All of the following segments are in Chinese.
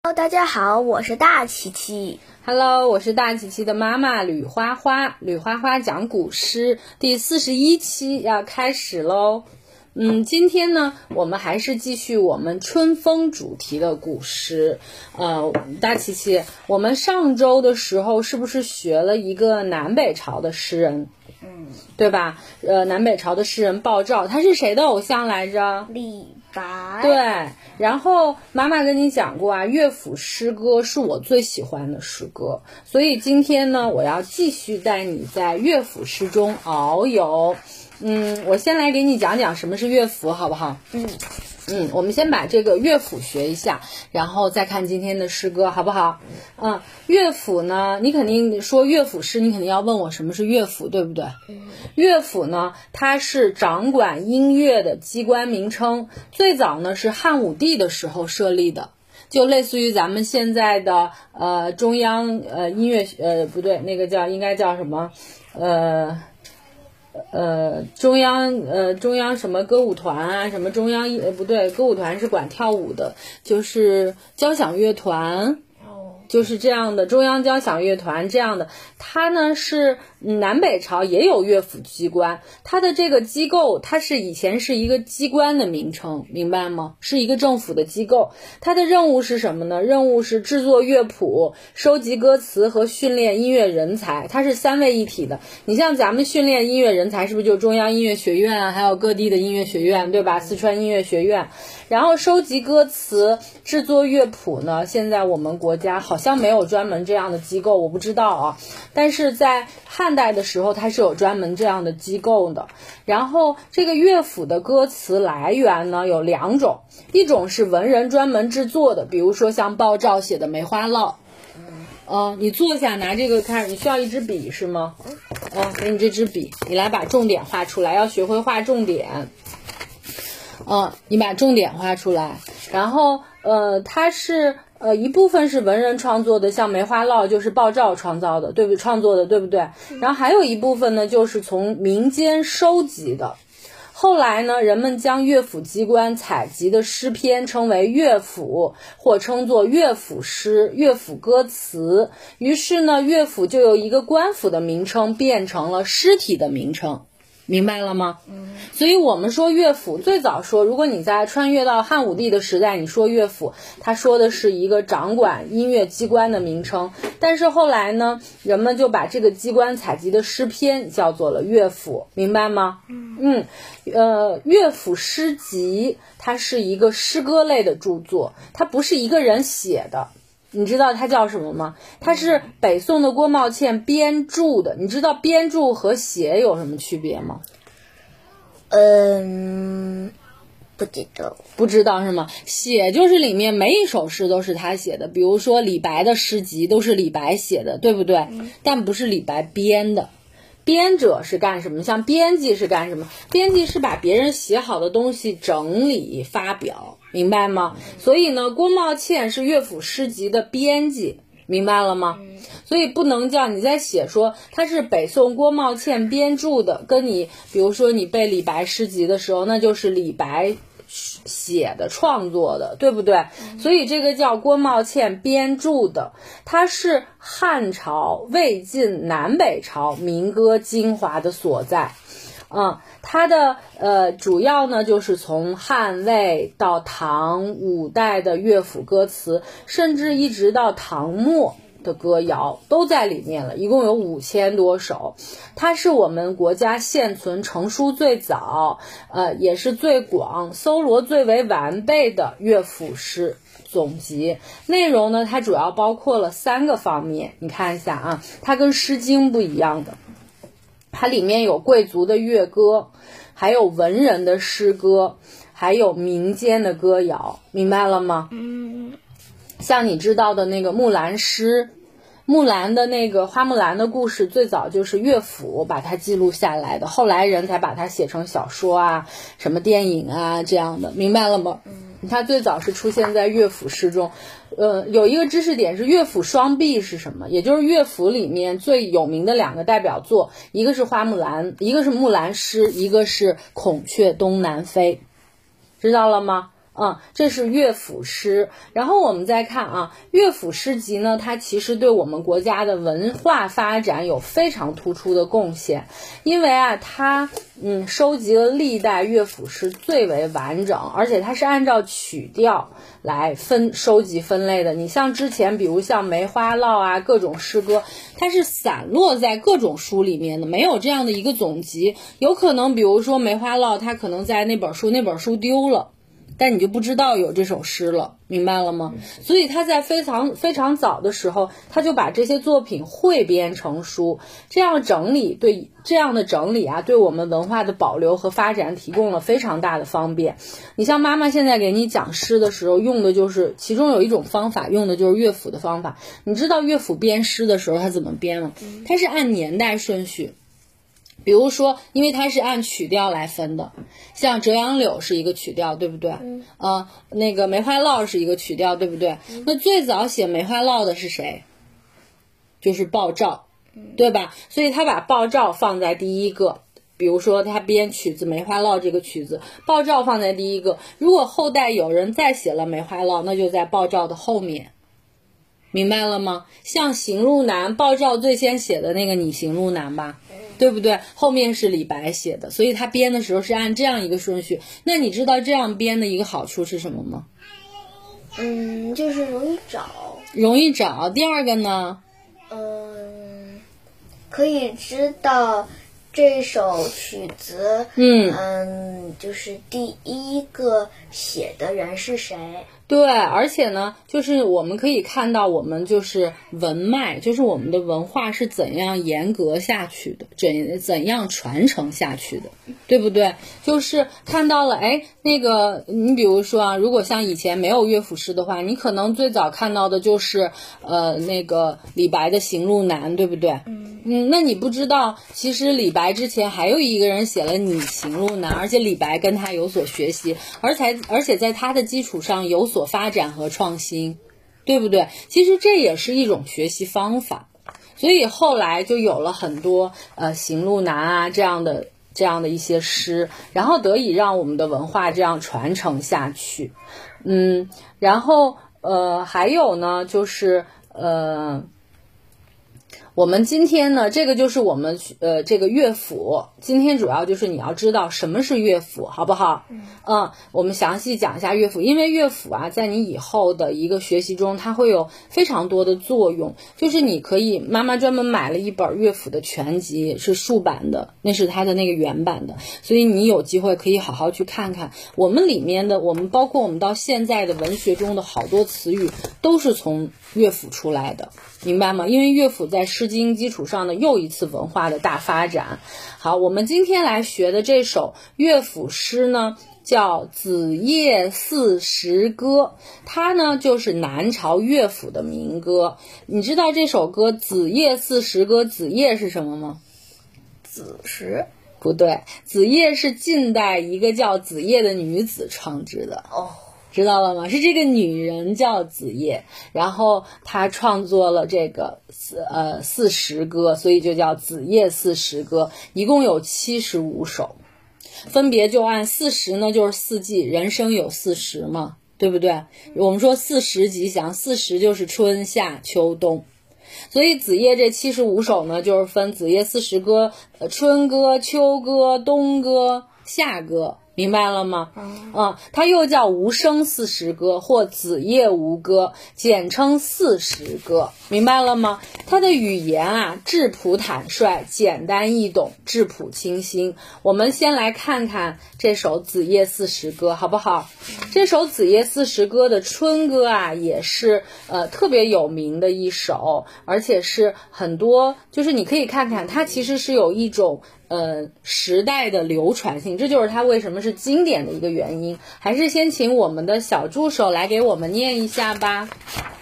大家好，我是大琪琪。 Hello， 我是大琪琪的妈妈吕花花。吕花花讲古诗第41期要开始喽。今天呢，我们还是继续我们春风主题的古诗。大琪琪，我们上周的时候是不是学了一个南北朝的诗人？对吧？南北朝的诗人鲍照，他是谁的偶像来着？ 李白。 对，然后妈妈跟你讲过啊，乐府诗歌是我最喜欢的诗歌，所以今天呢，我要继续带你在乐府诗中遨游。我先来给你讲讲什么是乐府，好不好？我们先把这个乐府学一下，然后再看今天的诗歌，好不好？乐府呢，你肯定说乐府诗，你肯定要问我什么是乐府，对不对？乐府呢，它是掌管音乐的机关名称，最早呢是汉武帝的时候设立的，就类似于咱们现在的中央音乐不对，那个应该叫什么中央什么歌舞团啊，什么中央不对，歌舞团是管跳舞的，就是交响乐团，就是这样的中央交响乐团这样的。它呢是南北朝也有乐府机关，它的这个机构它是以前是一个机关的名称，明白吗？是一个政府的机构。它的任务是什么呢？任务是制作乐谱、收集歌词和训练音乐人才，它是三位一体的。你像咱们训练音乐人才是不是就中央音乐学院啊，还有各地的音乐学院，对吧？四川音乐学院。然后收集歌词、制作乐谱呢，现在我们国家好像没有专门这样的机构，我不知道啊。但是在汉代的时候，它是有专门这样的机构的。然后这个乐府的歌词来源呢有两种，一种是文人专门制作的，比如说像鲍照写的《梅花烙》。你坐下拿这个看，你需要一支笔是吗？给你这支笔，你来把重点画出来，要学会画重点。你把重点画出来，然后它是一部分是文人创作的，像梅花烙就是鲍照创作的，对不对？然后还有一部分呢就是从民间收集的。后来呢，人们将乐府机关采集的诗篇称为乐府，或称作乐府诗、乐府歌词。于是呢，乐府就由一个官府的名称变成了诗体的名称。明白了吗？所以我们说乐府，最早说，如果你在穿越到汉武帝的时代，你说乐府，他说的是一个掌管音乐机关的名称。但是后来呢，人们就把这个机关采集的诗篇叫做了乐府，明白吗？乐府诗集，它是一个诗歌类的著作，它不是一个人写的。你知道它叫什么吗？它是北宋的郭茂倩编著的。你知道编著和写有什么区别吗？不知道是吗？写就是里面每一首诗都是他写的，比如说李白的诗集都是李白写的，对不对？但不是李白编的。编者是干什么？像编辑是干什么？编辑是把别人写好的东西整理发表，明白吗？所以呢，郭茂倩是乐府诗集的编辑，明白了吗？所以不能叫你在写说它是北宋郭茂倩编著的，跟你比如说你背李白诗集的时候，那就是李白写的创作的，对不对？所以这个叫郭茂倩编著的，它是汉朝、魏晋、南北朝民歌精华的所在。它的主要呢就是从汉魏到唐、五代的乐府歌词，甚至一直到唐末的歌谣都在里面了，一共有5000多首。它是我们国家现存成书最早也是最广、搜罗最为完备的乐府诗总集。内容呢，它主要包括了3个方面，你看一下啊，它跟诗经不一样的，它里面有贵族的乐歌，还有文人的诗歌，还有民间的歌谣，明白了吗？像你知道的那个木兰诗，木兰的那个花木兰的故事，最早就是乐府把它记录下来的，后来人才把它写成小说啊，什么电影啊这样的，明白了吗？它最早是出现在乐府诗中。有一个知识点是乐府双璧是什么？也就是乐府里面最有名的2个代表作，一个是花木兰，一个是木兰诗，一个是孔雀东南飞，知道了吗？ 这是乐府诗。然后我们再看啊，乐府诗集呢，它其实对我们国家的文化发展有非常突出的贡献，因为啊，它收集了历代乐府诗最为完整，而且它是按照曲调来收集分类的。你像之前比如像梅花烙啊，各种诗歌，它是散落在各种书里面的，没有这样的一个总集。有可能比如说梅花烙，它可能在那本书丢了，但你就不知道有这首诗了，明白了吗？所以他在非常非常早的时候，他就把这些作品汇编成书，这样的整理啊，对我们文化的保留和发展提供了非常大的方便。你像妈妈现在给你讲诗的时候用的就是其中有一种方法，用的就是乐府的方法。你知道乐府编诗的时候他怎么编吗？他是按年代顺序。比如说，因为它是按曲调来分的，像折杨柳是一个曲调，对不对？那个梅花烙是一个曲调，对不对？那最早写梅花烙的是谁？就是鲍照，对吧？所以他把鲍照放在第一个。比如说他编曲子梅花烙这个曲子，鲍照放在第一个。如果后代有人再写了梅花烙，那就在鲍照的后面。明白了吗？像行路难，鲍照最先写的那个你行路难吧，对不对？后面是李白写的，所以他编的时候是按这样一个顺序。那你知道这样编的一个好处是什么吗？ 就是容易找。第二个呢？ 可以知道这首曲子，就是第一个写的人是谁。 对，而且呢，就是我们可以看到我们就是文脉，就是我们的文化是怎样严格下去的，怎样传承下去的，对不对？就是看到了，那个你比如说啊，如果像以前没有乐府诗的话，你可能最早看到的就是那个李白的行路难，对不对？那你不知道，其实李白之前还有一个人写了你行路难，而且李白跟他有所学习，而且在他的基础上有所发展和创新，对不对？其实这也是一种学习方法，所以后来就有了很多行路难啊这样的一些诗，然后得以让我们的文化这样传承下去。然后还有呢，就是我们今天呢，这个就是我们这个乐府，今天主要就是你要知道什么是乐府，好不好？我们详细讲一下乐府，因为乐府啊，在你以后的一个学习中，它会有非常多的作用。就是你可以，妈妈专门买了一本乐府的全集，是竖版的，那是它的那个原版的，所以你有机会可以好好去看看。我们里面的，包括我们到现在的文学中的好多词语，都是从乐府出来的。明白吗？因为乐府在诗经基础上的又一次文化的大发展。好，我们今天来学的这首乐府诗呢，叫《子夜四时歌》，它呢就是南朝乐府的民歌。你知道这首歌《子夜四时歌》子夜是什么吗？ 子时？ 不对，子夜是近代一个叫子夜的女子创制的。知道了吗？是这个女人叫子夜，然后她创作了这个四时歌，所以就叫子夜四时歌，一共有75首，分别就按四时呢，就是四季，人生有四时嘛，对不对？我们说四时吉祥，四时就是春夏秋冬，所以子夜这75首呢，就是分子夜四时歌，春歌、秋歌、冬歌、夏歌。明白了吗？它又叫无声四时歌或子夜无歌，简称四时歌。明白了吗？它的语言啊，质朴坦率，简单易懂，质朴清新。我们先来看看这首子夜四时歌，好不好？这首子夜四时歌的春歌啊，也是特别有名的一首，而且是很多，就是你可以看看，它其实是有一种时代的流传性，这就是它为什么是经典的一个原因。还是先请我们的小助手来给我们念一下吧。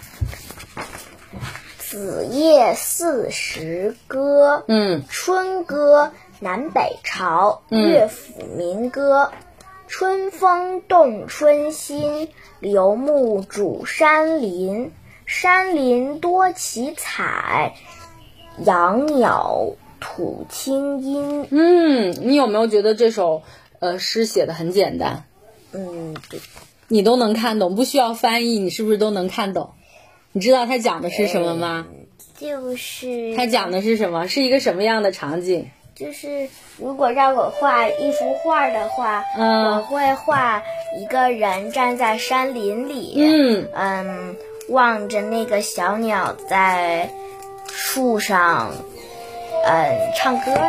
子夜四时歌，春歌，南北朝乐府民歌。春风动春心，流木主山林。山林多奇彩，养鸟吐清音。 你有没有觉得这首诗写的很简单？ 对。 你都能看懂，不需要翻译，你是不是都能看懂？你知道它讲的是什么吗？ 就是它讲的是什么？是一个什么样的场景？ 就是如果让我画一幅画的话，我会画一个人站在山林里，望着那个小鸟在树上，唱歌。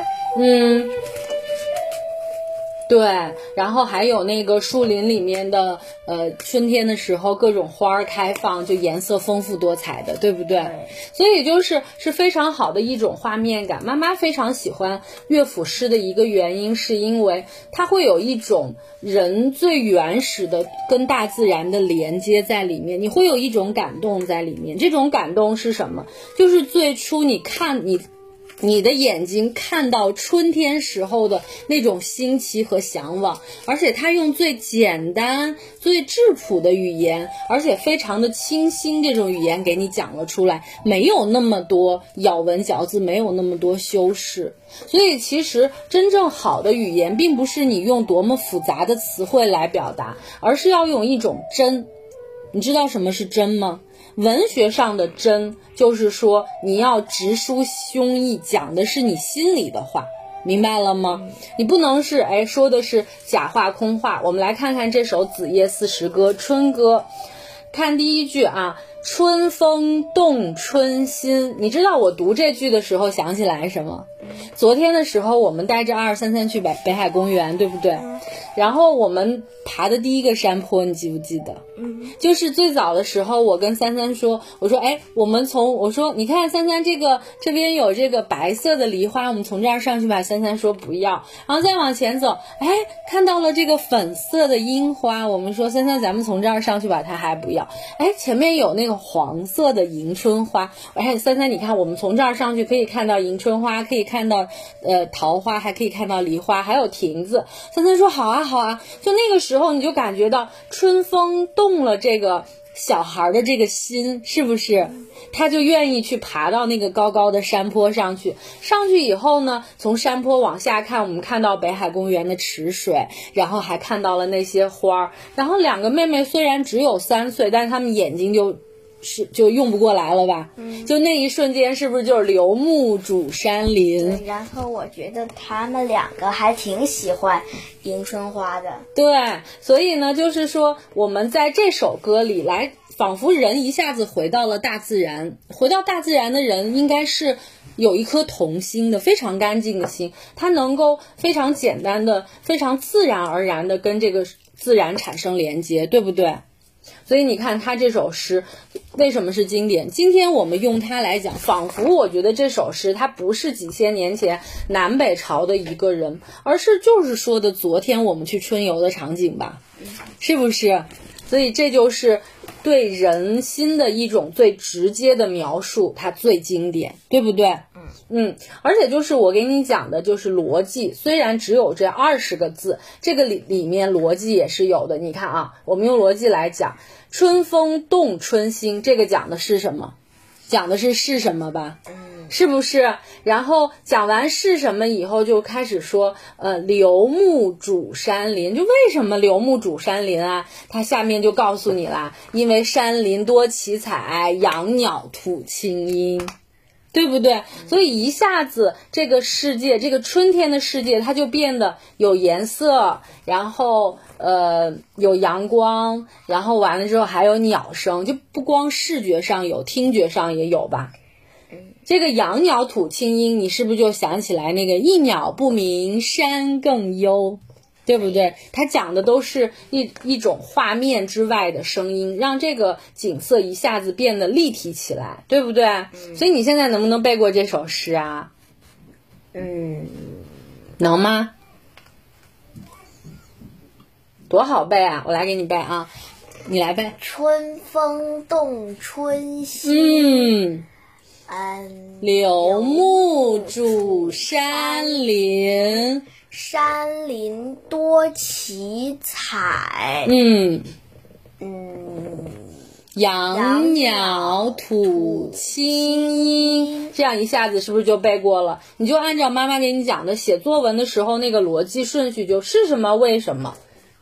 对，然后还有那个树林里面的春天的时候各种花儿开放，就颜色丰富多彩的，对不对？所以是非常好的一种画面感。妈妈非常喜欢乐府诗的一个原因，是因为它会有一种人最原始的跟大自然的连接在里面，你会有一种感动在里面。这种感动是什么？就是最初你的眼睛看到春天时候的那种新奇和向往，而且他用最简单最质朴的语言，而且非常的清新，这种语言给你讲了出来，没有那么多咬文嚼字，没有那么多修饰。所以其实真正好的语言并不是你用多么复杂的词汇来表达，而是要用一种真。你知道什么是真吗？文学上的真就是说你要直抒胸臆，讲的是你心里的话，明白了吗？你不能是说的是假话空话。我们来看看这首子夜四时歌春歌，看第一句啊，春风动春心。你知道我读这句的时候想起来什么？昨天的时候我们带着2233去北海公园，对不对？然后我们爬的第一个山坡你记不记得？就是最早的时候我跟33说，我说你看33这边有这个白色的梨花，我们从这儿上去吧。33说不要，然后再往前走，看到了这个粉色的樱花，我们说33咱们从这儿上去吧，他还不要。前面有那个黄色的迎春花，33你看我们从这儿上去可以看到迎春花，可以看到桃花，还可以看到梨花，还有亭子。33说好啊好啊，就那个时候你就感觉到春风动了这个小孩的这个心，是不是？他就愿意去爬到那个高高的山坡上去以后呢，从山坡往下看，我们看到北海公园的池水，然后还看到了那些花，然后两个妹妹虽然只有3岁，但是她们眼睛就用不过来了吧？就那一瞬间是不是就是流木主山林？ 然后我觉得他们两个还挺喜欢迎春花的。 对，所以呢就是说我们在这首歌里来仿佛人一下子回到了大自然，回到大自然的人应该是有一颗童心的，非常干净的心，他能够非常简单的非常自然而然的跟这个自然产生连接，对不对？所以你看他这首诗为什么是经典，今天我们用它来讲，仿佛我觉得这首诗它不是几千年前南北朝的一个人，而是就是说的昨天我们去春游的场景吧，是不是？所以这就是对人心的一种最直接的描述，它最经典，对不对？而且就是我给你讲的就是逻辑，虽然只有这20个字，这个里面逻辑也是有的。你看啊，我们用逻辑来讲，春风动春心，这个讲的是什么？讲的是什么吧？是不是？然后讲完是什么以后就开始说流木主山林，就为什么流木主山林啊？它下面就告诉你啦，因为山林多奇彩，养鸟吐清音，对不对？所以一下子这个世界，这个春天的世界它就变得有颜色，然后有阳光，然后完了之后还有鸟声，就不光视觉上有，听觉上也有吧。这个养鸟吐清音，你是不是就想起来那个一鸟不鸣山更幽，对不对？它讲的都是一种画面之外的声音，让这个景色一下子变得立体起来，对不对？所以你现在能不能背过这首诗啊？能吗？多好背啊，我来给你背啊，你来背。 春风动春心， 流木主山林， 山林多奇彩， 养鸟吐清音，这样一下子是不是就背过了？你就按照妈妈给你讲的写作文的时候那个逻辑顺序，就是什么为什么，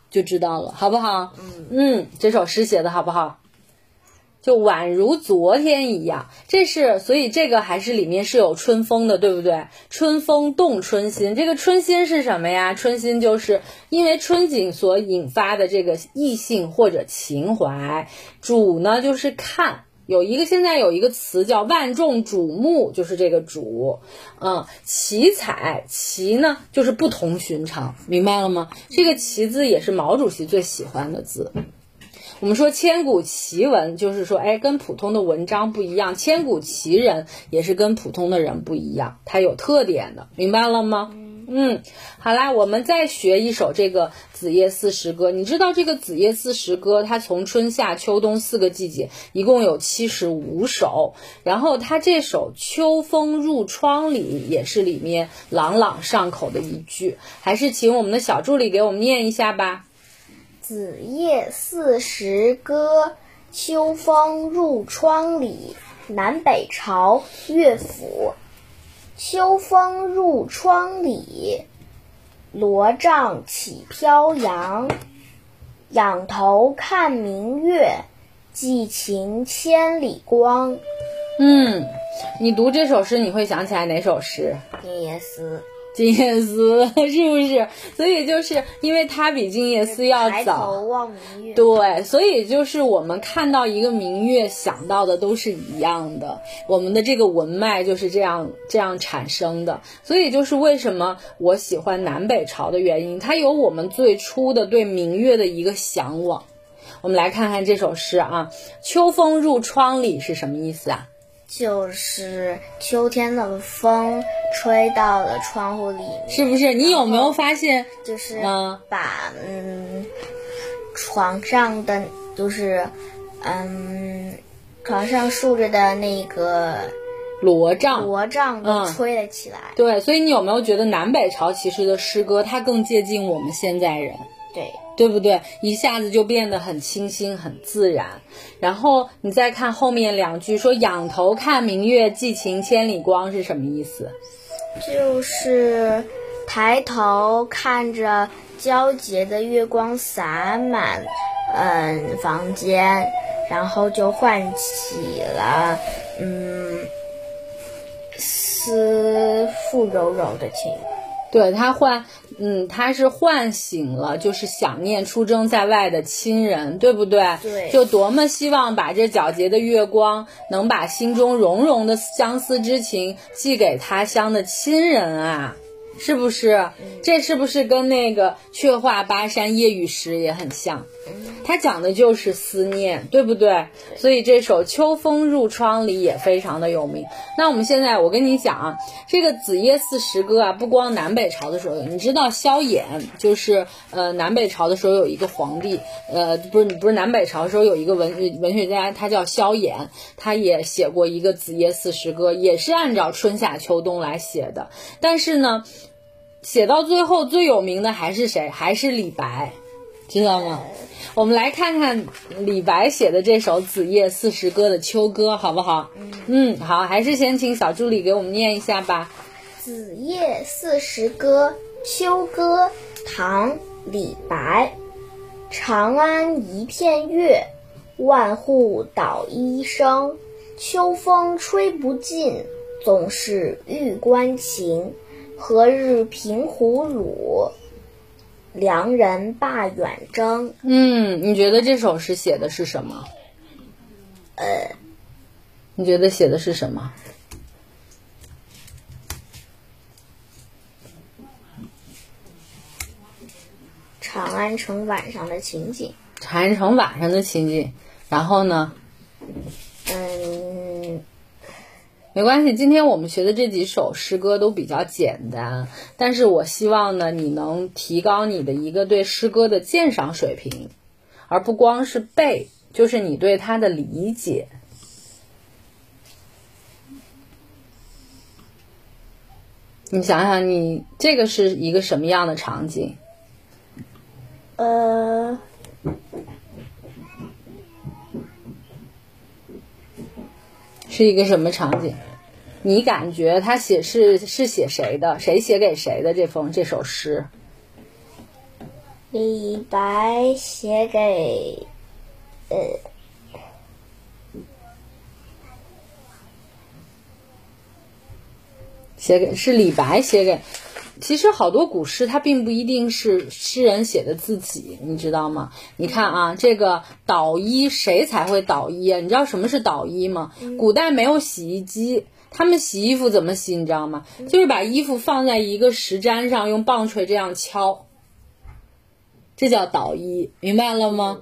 就知道了，好不好？这首诗写的好不好？就宛如昨天一样，所以这个还是里面是有春风的，对不对？春风动春心，这个春心是什么呀？春心就是因为春景所引发的这个意兴或者情怀。瞩呢就是看，现在有一个词叫万众瞩目，就是这个瞩。奇彩，奇呢就是不同寻常，明白了吗？这个奇字也是毛主席最喜欢的字。我们说千古奇文，就是说跟普通的文章不一样，千古奇人也是跟普通的人不一样，它有特点的，明白了吗？好啦，我们再学一首这个子夜四时歌。你知道这个子夜四时歌它从春夏秋冬4个季节一共有75首，然后它这首秋风入窗里也是里面朗朗上口的一句，还是请我们的小助理给我们念一下吧。 子夜四时歌，秋风入窗里，南北朝乐府。秋风入窗里，罗帐起飘扬。仰头看明月，寄情千里光。 你读这首诗你会想起来哪首诗？ 静夜思。 静夜思是不是？所以就是因为它比静夜思要早， 抬头望明月。 对，所以就是我们看到一个明月想到的都是一样的，我们的这个文脉就是这样产生的。所以就是为什么我喜欢南北朝的原因，它有我们最初的对明月的一个向往。我们来看看这首诗啊，秋风入窗里是什么意思啊？ 就是秋天的风吹到了窗户里面， 是不是？你有没有发现， 就是把床上的就是床上竖着的那个罗帐都吹了起来。 对，所以你有没有觉得南北朝其实的诗歌它更接近我们现在人？对不对？一下子就变得很清新很自然。然后你再看后面2句，说仰头看明月，寄情千里光是什么意思？ 就是抬头看着皎洁的月光洒满房间，然后就唤起了思妇柔柔的情。 对，它是唤醒了就是想念出征在外的亲人，对不对？ 对， 就多么希望把这皎洁的月光能把心中融融的相思之情寄给他乡的亲人啊，是不是？这是不是跟那个却话巴山夜雨时也很像？它讲的就是思念，对不对？所以这首秋风入窗里也非常的有名。那我们现在我跟你讲啊，这个子夜四时歌啊，不光南北朝的时候有，你知道萧衍就是南北朝的时候有一个皇帝，不是南北朝的时候有一个文学家，他叫萧衍，他也写过一个子夜四时歌，也是按照春夏秋冬来写的。但是呢，写到最后最有名的还是谁？还是李白，知道吗？我们来看看李白写的这首子夜四时歌的秋歌好不好？好，还是先请小助理给我们念一下吧。 子夜四时歌，秋歌，唐·李白。长安一片月，万户捣衣声。秋风吹不尽，总是玉关情。何日平胡虏，良人罢远征。 你觉得这首诗写的是什么？你觉得写的是什么？ 长安城晚上的情景。 长安城晚上的情景，然后呢？没关系，今天我们学的这几首诗歌都比较简单，但是我希望呢，你能提高你的一个对诗歌的鉴赏水平，而不光是背，就是你对它的理解。你想想，你这个是一个什么样的场景？是一个什么场景？你感觉他是写谁的？谁写给谁的这首诗？ 李白写给是李白写给，其实好多古诗它并不一定是诗人写的自己，你知道吗？你看啊，这个捣衣，谁才会捣衣啊？你知道什么是捣衣吗？古代没有洗衣机，他们洗衣服怎么洗你知道吗？就是把衣服放在一个石毡上，用棒槌这样敲，这叫捣衣，明白了吗？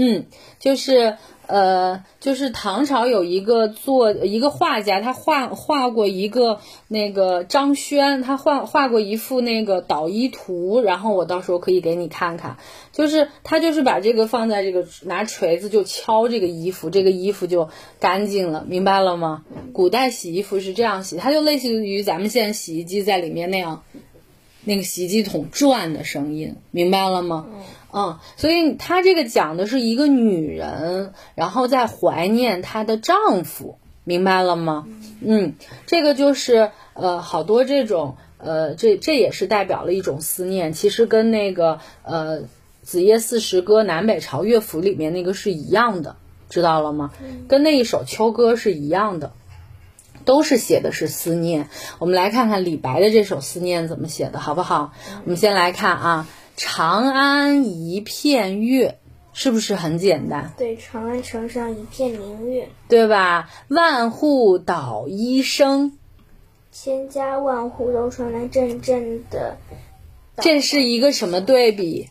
就是唐朝有一个画家，他画过一个那个张轩，他画过一幅那个捣衣图，然后我到时候可以给你看看。就是他就是把这个放在这个拿锤子就敲这个衣服，这个衣服就干净了，明白了吗？古代洗衣服是这样洗，它就类似于咱们现在洗衣机在里面那样，那个洗衣机桶转的声音，明白了吗？所以她这个讲的是一个女人，然后在怀念她的丈夫，明白了吗？这个就是好多这种这也是代表了一种思念，其实跟那个子夜四时歌南北朝乐府里面那个是一样的，知道了吗？跟那一首秋歌是一样的，都是写的是思念。我们来看看李白的这首思念怎么写的，好不好？我们先来看啊，长安一片月，是不是很简单？ 对，长安城上一片明月， 对吧？万户捣衣声， 千家万户都传来阵阵的。 这是一个什么对比？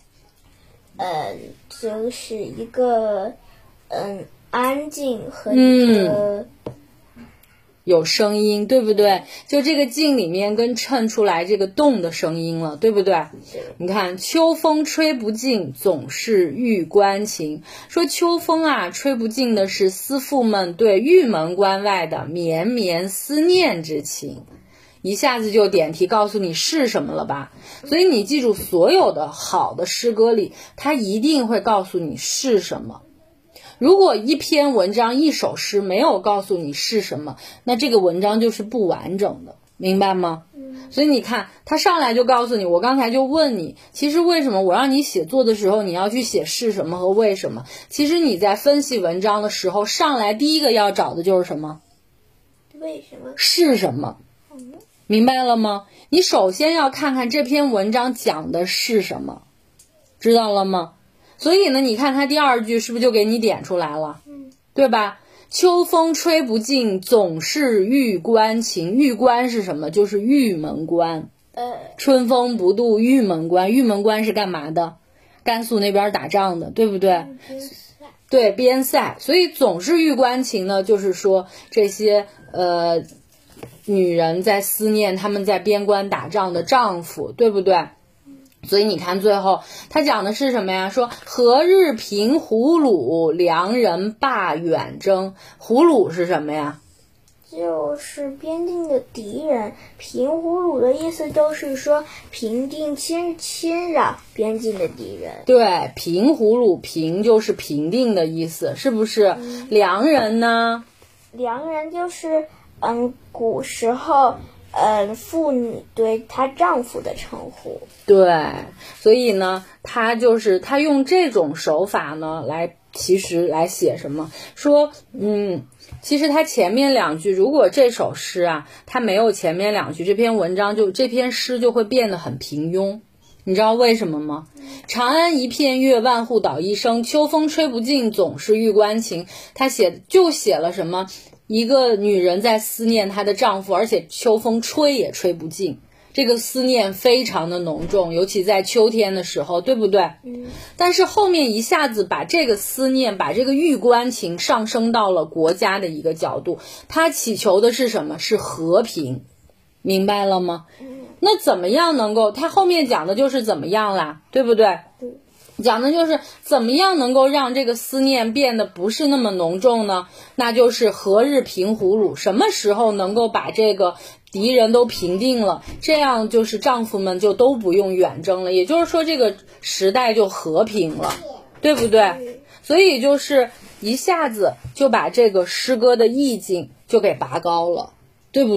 就是一个安静和一个有声音，对不对？就这个静里面跟衬出来这个动的声音了，对不对？你看秋风吹不尽，总是玉关情。说秋风啊吹不尽的是思妇们对玉门关外的绵绵思念之情，一下子就点题告诉你是什么了吧？所以你记住，所有的好的诗歌里，它一定会告诉你是什么。如果一篇文章一首诗没有告诉你是什么，那这个文章就是不完整的，明白吗？所以你看他上来就告诉你，我刚才就问你，其实为什么我让你写作的时候你要去写是什么和为什么？其实你在分析文章的时候，上来第一个要找的就是什么？ 为什么？ 是什么？明白了吗？你首先要看看这篇文章讲的是什么，知道了吗？所以呢，你看他第二句是不是就给你点出来了？对吧？秋风吹不尽，总是玉关情。玉关是什么？就是玉门关。春风不度玉门关。玉门关是干嘛的？甘肃那边打仗的，对不对？对，边塞。所以总是玉关情呢，就是说这些女人在思念他们在边关打仗的丈夫，对不对？所以你看最后他讲的是什么呀？说何日平胡虏，良人罢远征。胡虏是什么呀？ 就是边境的敌人。平胡虏的意思就是说平定侵扰边境的敌人。 对，平胡虏，平就是平定的意思，是不是？良人呢？ 良人就是古时候妇女对她丈夫的称呼。 对，所以呢，他用这种手法呢，其实来写什么？说，其实他前面两句，如果这首诗啊，它没有前面两句，这篇诗就会变得很平庸。你知道为什么吗？长安一片月，万户捣衣声。秋风吹不尽，总是玉关情。他写了什么？一个女人在思念她的丈夫，而且秋风吹也吹不尽，这个思念非常的浓重，尤其在秋天的时候，对不对？但是后面一下子把这个思念，把这个玉关情上升到了国家的一个角度，他祈求的是什么？是和平，明白了吗？那怎么样能够，他后面讲的就是怎么样啦，对不对？讲的就是怎么样能够让这个思念变得不是那么浓重呢？那就是何日平胡虏，什么时候能够把这个敌人都平定了，这样就是丈夫们就都不用远征了，也就是说这个时代就和平了，对不对？所以就是一下子就把这个诗歌的意境就给拔高了，对不对？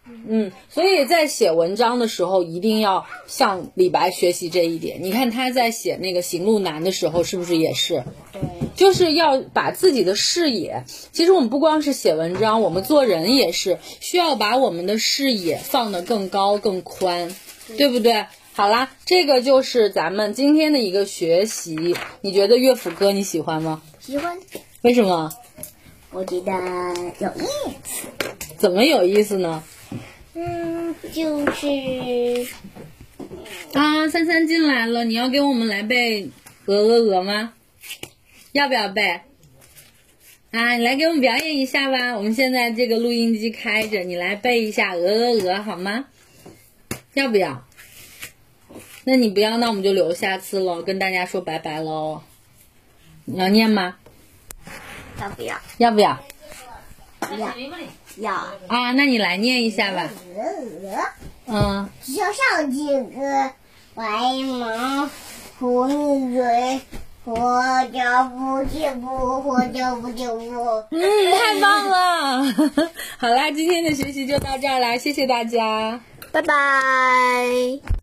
所以在写文章的时候一定要向李白学习这一点。你看他在写那个行路难的时候是不是也是？ 对， 就是要把自己的视野，其实我们不光是写文章，我们做人也是需要把我们的视野放得更高更宽，对不对？好啦，这个就是咱们今天的一个学习。你觉得乐府歌你喜欢吗？ 喜欢。 为什么？ 我觉得有意思。 怎么有意思呢？ 就是三三进来了，你要给我们来背鹅吗？要不要背？你来给我们表演一下吧。我们现在这个录音机开着，你来背一下鹅好吗？要不要？那你不要，那我们就留下次了，跟大家说拜拜喽。你要念吗？ 要不要？ 要不要？ 要。 那你来念一下吧。 小上几个白毛红嘴，活着不结不，活着不结不。 太棒了！好啦，今天的学习就到这儿啦，谢谢大家， 拜拜。